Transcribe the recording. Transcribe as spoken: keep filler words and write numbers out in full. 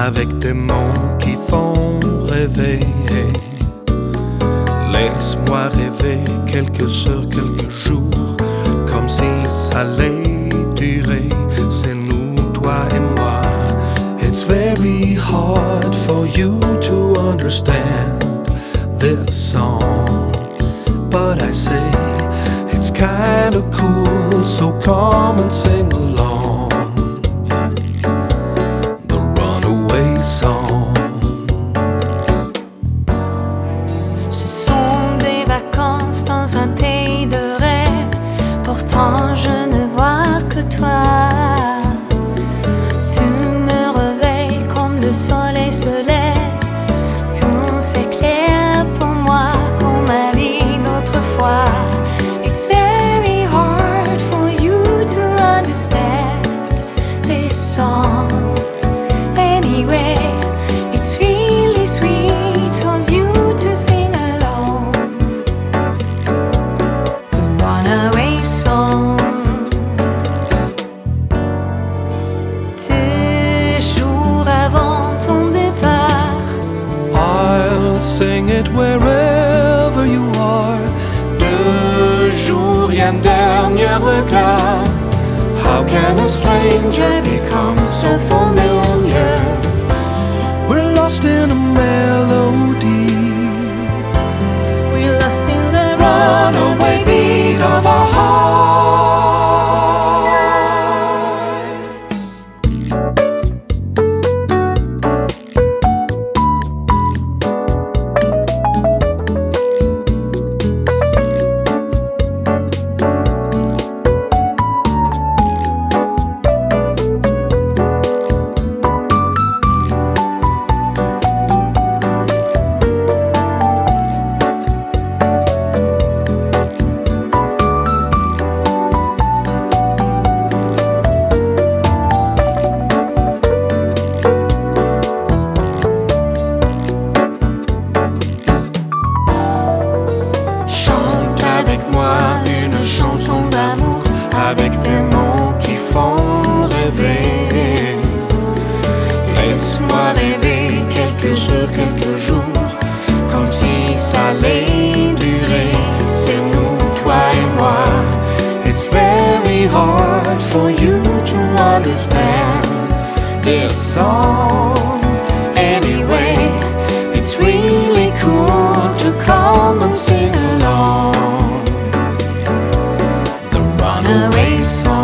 avec des mots qui font rêver. Laisse-moi rêver quelques heures, quelques jours, comme si ça allait durer. C'est nous, toi et moi. It's very hard for you to understand this song, but I say it's kinda cool, so come and sing along. The Runaway Song. Ce sont des vacances dans un pays de rêve, pourtant je ne vois que toi. Tu me réveilles comme le soleil se lève, tout s'éclaire pour moi comme ma vie d'autrefois. It's very hard for you to understand this song. Anyway, it's really sweet of you to sing along. The Runaway Song. Deux jours avant ton départ, I'll sing it wherever you are. Deux jours, et un dernier regard. How can a stranger become so familiar? We're lost in a melody. we're lost in the Runaway beat of our hearts. Chante avec moi une chanson d'amour, avec des mots qui font rêver. Laisse-moi rêver quelques heures, quelques jours, comme si ça allait durer. C'est nous, toi et moi. It's very hard for you to understand this song. Anyway, it's really cool to come and sing along. The Runaway Song.